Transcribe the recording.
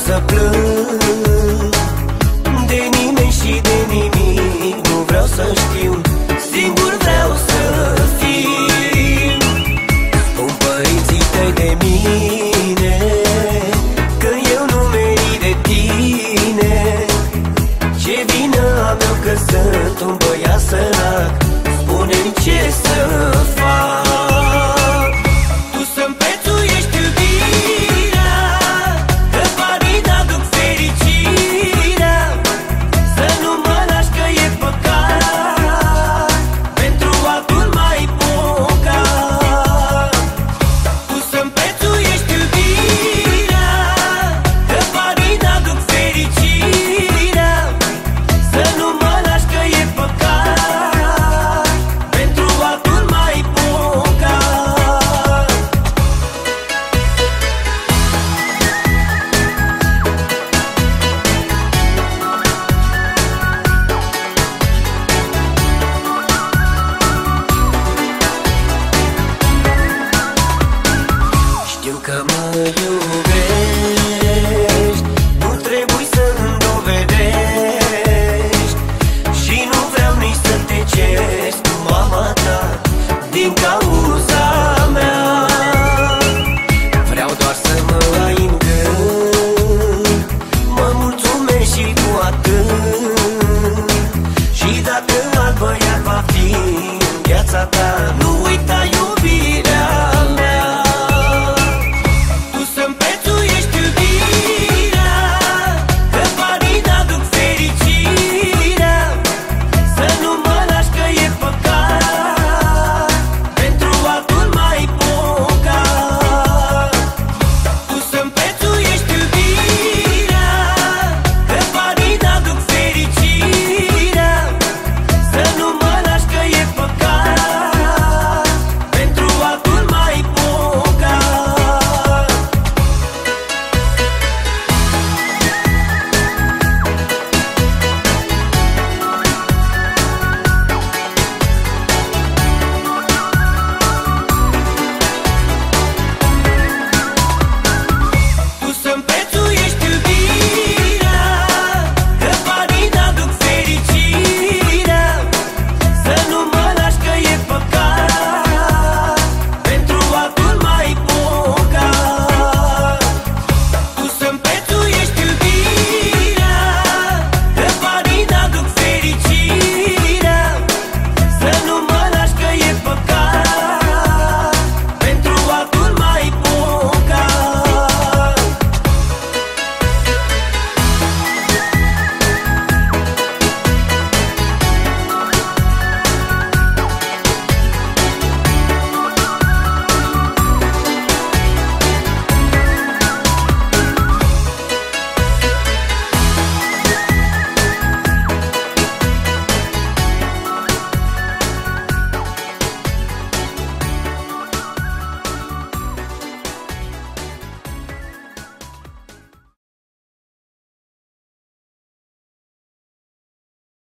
să plâng de nimeni și de nimic. Nu vreau să știu, singur vreau să fiu. Spun părinții tăi de mine că eu nu merit de tine. Ce vină am eu că sunt un băiat sărac? Spune-mi ce să fac. Tu să-mi prețuiești iubirea, că banii n-aduc fericirea. Să nu mă lași că e păcat, pentru altul mai bogat. Tu să-mi prețuiești iubirea, că banii n-aduc fericirea. Să nu mă lași că e păcat, pentru altul mai bogat. Știu că mă iubești, nu trebuie să-mi dovedești. Și nu vreau nici să te ceri cu mama ta din cauza mea. Vreau doar să mă ai în gând, mă mulțumesc și cu atât. Și dacă alt băiat va fi în viața ta, nu